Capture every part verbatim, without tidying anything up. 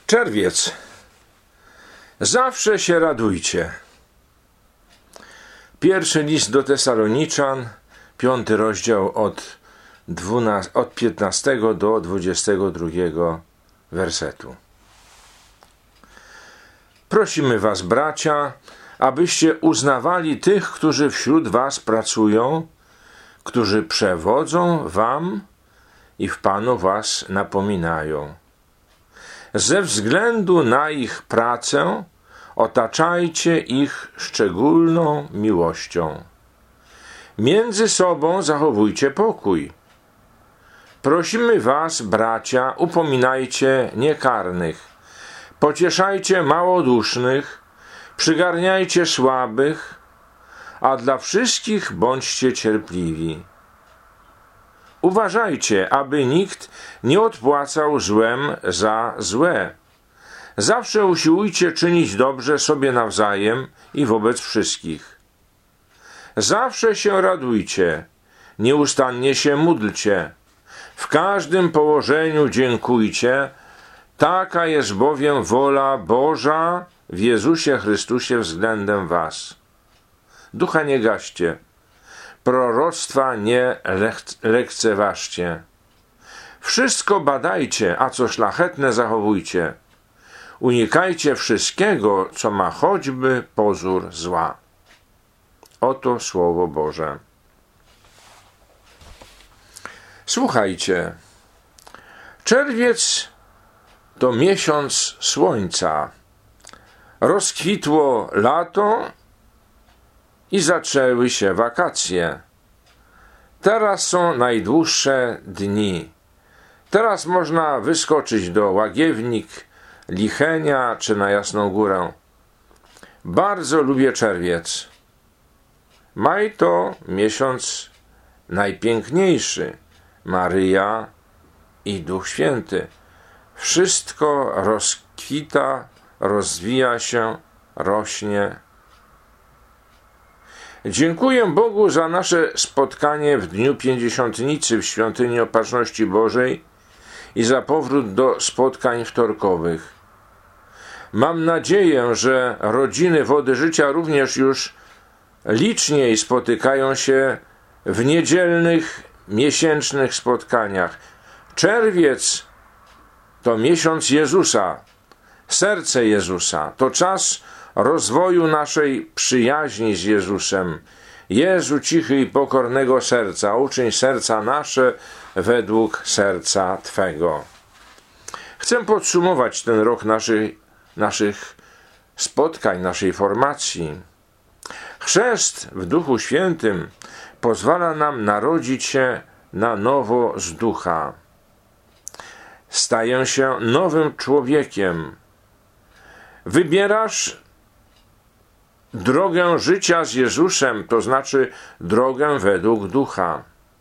Czerwiec. Zawsze się radujcie. Pierwszy list do Tesaloniczan, piąty rozdział od, dwunastego, od piętnastego do dwudziestego drugiego wersetu. Prosimy was, bracia, abyście uznawali tych, którzy wśród was pracują, którzy przewodzą wam i w Panu was napominają. Ze względu na ich pracę otaczajcie ich szczególną miłością. Między sobą zachowujcie pokój. Prosimy was, bracia, upominajcie niekarnych, pocieszajcie małodusznych, przygarniajcie słabych, a dla wszystkich bądźcie cierpliwi. Uważajcie, aby nikt nie odpłacał złem za złe. Zawsze usiłujcie czynić dobrze sobie nawzajem i wobec wszystkich. Zawsze się radujcie, nieustannie się módlcie, w każdym położeniu dziękujcie, taka jest bowiem wola Boża w Jezusie Chrystusie względem was. Ducha nie gaście, proroctwa nie lek- lekceważcie. Wszystko badajcie, a co szlachetne zachowujcie. Unikajcie wszystkiego, co ma choćby pozór zła. Oto Słowo Boże. Słuchajcie, czerwiec to miesiąc słońca. Rozkwitło lato i zaczęły się wakacje. Teraz są najdłuższe dni. Teraz można wyskoczyć do Łagiewnik, Lichenia czy na Jasną Górę. Bardzo lubię czerwiec. Maj to miesiąc najpiękniejszy. Maryja i Duch Święty. Wszystko rozkwita, rozwija się, rośnie. Dziękuję Bogu za nasze spotkanie w dniu Pięćdziesiątnicy w Świątyni Opatrzności Bożej i za powrót do spotkań wtorkowych. Mam nadzieję, że rodziny Wody Życia również już liczniej spotykają się w niedzielnych, miesięcznych spotkaniach. Czerwiec to miesiąc Jezusa, serce Jezusa, to czas rozwoju naszej przyjaźni z Jezusem. Jezu cichy i pokornego serca, uczyń serca nasze według serca Twego. Chcę podsumować ten rok naszych, naszych spotkań, naszej formacji. Chrzest w Duchu Świętym pozwala nam narodzić się na nowo z ducha. Staję się nowym człowiekiem. Wybierasz drogę życia z Jezusem, to znaczy drogę według ducha.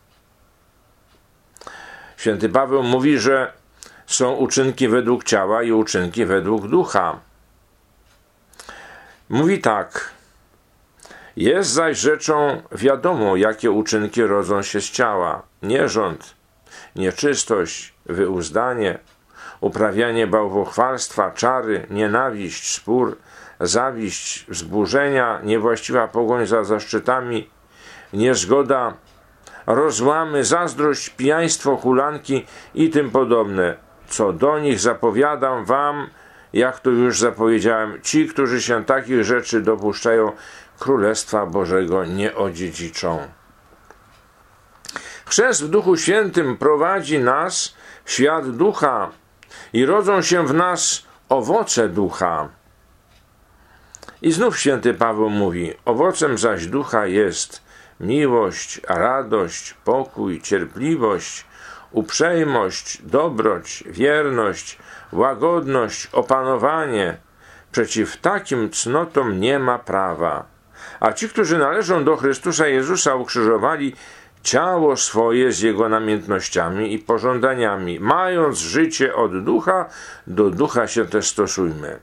Święty Paweł mówi, że są uczynki według ciała i uczynki według ducha. Mówi tak: jest zaś rzeczą wiadomą, jakie uczynki rodzą się z ciała: nierząd, nieczystość, wyuzdanie, uprawianie bałwochwalstwa, czary, nienawiść, spór, zawiść, wzburzenia, niewłaściwa pogoń za zaszczytami, niezgoda, rozłamy, zazdrość, pijaństwo, hulanki i tym podobne. Co do nich zapowiadam wam, jak to już zapowiedziałem, ci, którzy się takich rzeczy dopuszczają, Królestwa Bożego nie odziedziczą. Chrzest w Duchu Świętym prowadzi nas w świat ducha i rodzą się w nas owoce ducha. I znów święty Paweł mówi: owocem zaś ducha jest miłość, radość, pokój, cierpliwość, uprzejmość, dobroć, wierność, łagodność, opanowanie. Przeciw takim cnotom nie ma prawa. A ci, którzy należą do Chrystusa Jezusa, ukrzyżowali ciało swoje z jego namiętnościami i pożądaniami. Mając życie od ducha, do ducha się też stosujmy.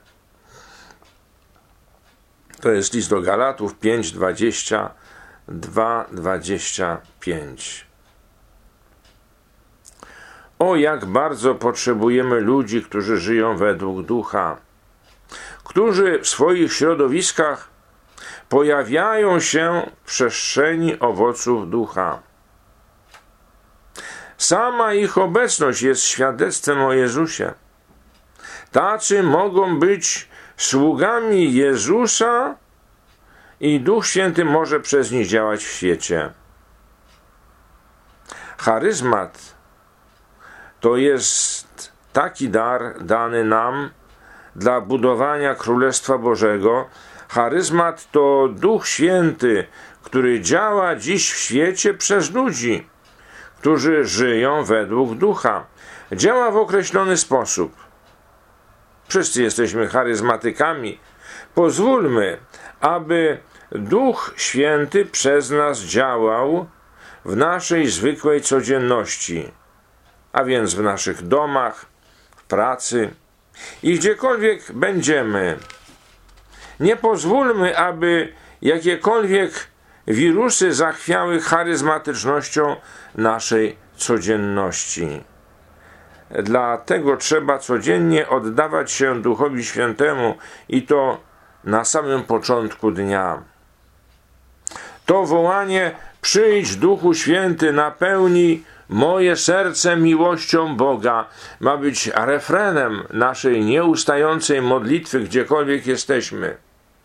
To jest list do Galatów pięć, dwadzieścia dwa, dwadzieścia pięć. O, jak bardzo potrzebujemy ludzi, którzy żyją według ducha, którzy w swoich środowiskach pojawiają się w przestrzeni owoców ducha. Sama ich obecność jest świadectwem o Jezusie. Tacy mogą być sługami Jezusa i Duch Święty może przez nich działać w świecie. Charyzmat to jest taki dar dany nam dla budowania Królestwa Bożego. Charyzmat to Duch Święty, który działa dziś w świecie przez ludzi, którzy żyją według Ducha. Działa w określony sposób. Wszyscy jesteśmy charyzmatykami. Pozwólmy, aby Duch Święty przez nas działał w naszej zwykłej codzienności, a więc w naszych domach, w pracy i gdziekolwiek będziemy. Nie pozwólmy, aby jakiekolwiek wirusy zachwiały charyzmatycznością naszej codzienności. Dlatego trzeba codziennie oddawać się Duchowi Świętemu i to na samym początku dnia. To wołanie: przyjdź Duchu Święty, napełnij moje serce miłością Boga, ma być refrenem naszej nieustającej modlitwy, gdziekolwiek jesteśmy.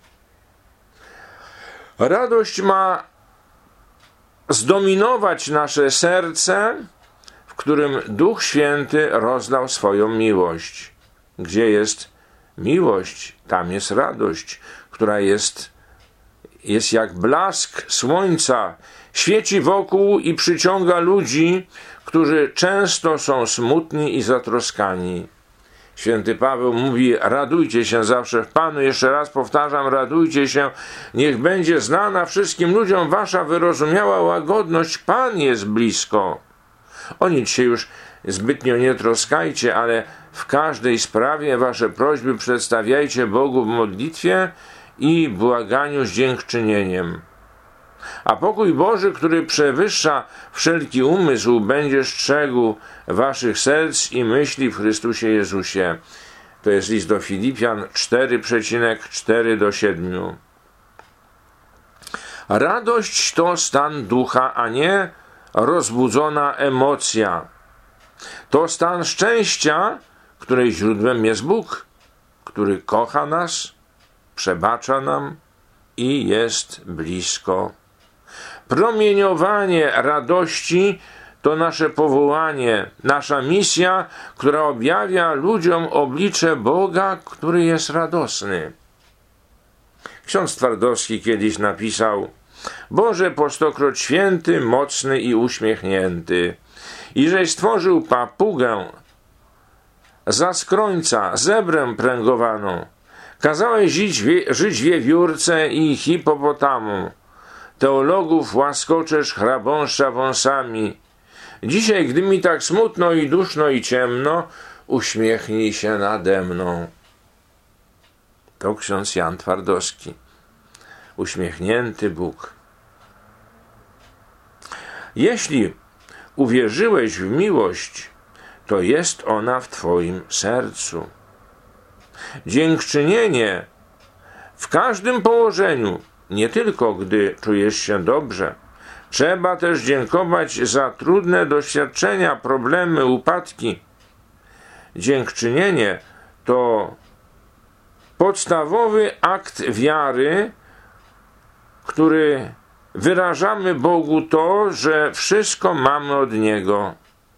Radość ma zdominować nasze serce, w którym Duch Święty rozlał swoją miłość. Gdzie jest miłość, tam jest radość, która jest, jest jak blask słońca, świeci wokół i przyciąga ludzi, którzy często są smutni i zatroskani. Święty Paweł mówi: radujcie się zawsze w Panu. Jeszcze raz powtarzam, radujcie się. Niech będzie znana wszystkim ludziom wasza wyrozumiała łagodność. Pan jest blisko. O nic się już zbytnio nie troskajcie, ale w każdej sprawie wasze prośby przedstawiajcie Bogu w modlitwie i błaganiu z dziękczynieniem. A pokój Boży, który przewyższa wszelki umysł, będzie strzegł waszych serc i myśli w Chrystusie Jezusie. To jest list do Filipian cztery, cztery do siedmiu. Radość to stan ducha, a nie rozbudzona emocja. To stan szczęścia, której źródłem jest Bóg, który kocha nas, przebacza nam i jest blisko. Promieniowanie radości to nasze powołanie, nasza misja, która objawia ludziom oblicze Boga, który jest radosny. Ksiądz Twardowski kiedyś napisał: Boże, po stokroć święty, mocny i uśmiechnięty, iżeś stworzył papugę, zaskrońca, zebrę pręgowaną, kazałeś żyć, wie, żyć wiewiórce i hipopotamu, teologów łaskoczesz chrabąszcza wąsami. Dzisiaj, gdy mi tak smutno i duszno i ciemno, uśmiechnij się nade mną. To ksiądz Jan Twardowski. Uśmiechnięty Bóg. Jeśli uwierzyłeś w miłość, to jest ona w twoim sercu. Dziękczynienie w każdym położeniu, nie tylko gdy czujesz się dobrze. Trzeba też dziękować za trudne doświadczenia, problemy, upadki. Dziękczynienie to podstawowy akt wiary, który wyrażamy Bogu to, że wszystko mamy od Niego.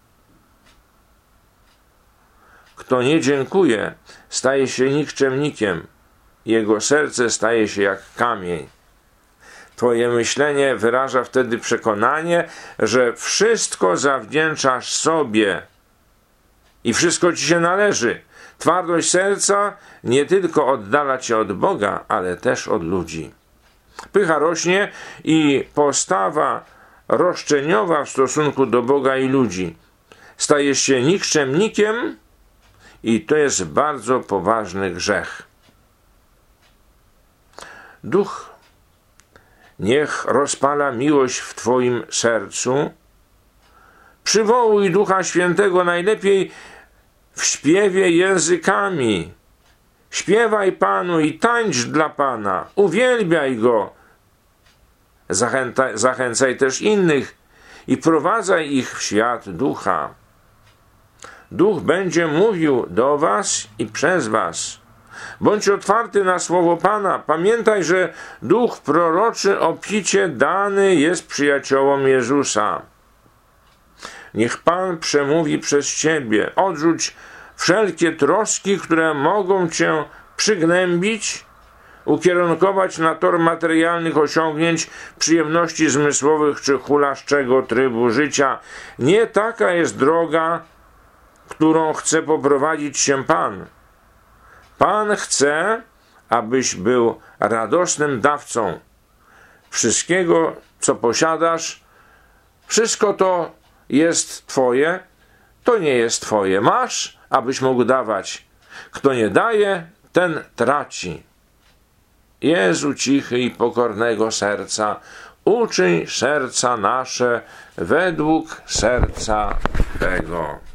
Kto nie dziękuje, staje się nikczemnikiem. Jego serce staje się jak kamień. Twoje myślenie wyraża wtedy przekonanie, że wszystko zawdzięczasz sobie i wszystko ci się należy. Twardość serca nie tylko oddala cię od Boga, ale też od ludzi. Pycha rośnie i postawa roszczeniowa w stosunku do Boga i ludzi. Stajesz się nikczemnikiem i to jest bardzo poważny grzech. Duch niech rozpala miłość w twoim sercu, Przywołuj Ducha Świętego najlepiej w śpiewie językami. Śpiewaj Panu i tańcz dla Pana. Uwielbiaj Go. Zachęcaj, zachęcaj też innych i prowadzaj ich w świat Ducha. Duch będzie mówił do was i przez was. Bądź otwarty na słowo Pana. Pamiętaj, że duch proroczy obficie dany jest przyjaciołom Jezusa. Niech Pan przemówi przez ciebie. Odrzuć wszelkie troski, które mogą cię przygnębić, ukierunkować na tor materialnych osiągnięć, przyjemności zmysłowych czy hulaszczego trybu życia. Nie taka jest droga, którą chce poprowadzić się Pan. Pan chce, abyś był radosnym dawcą wszystkiego, co posiadasz. Wszystko to jest Twoje, to nie jest Twoje. Masz, abyś mógł dawać. Kto nie daje, ten traci. Jezu cichy i pokornego serca, uczyń serca nasze według serca Twego.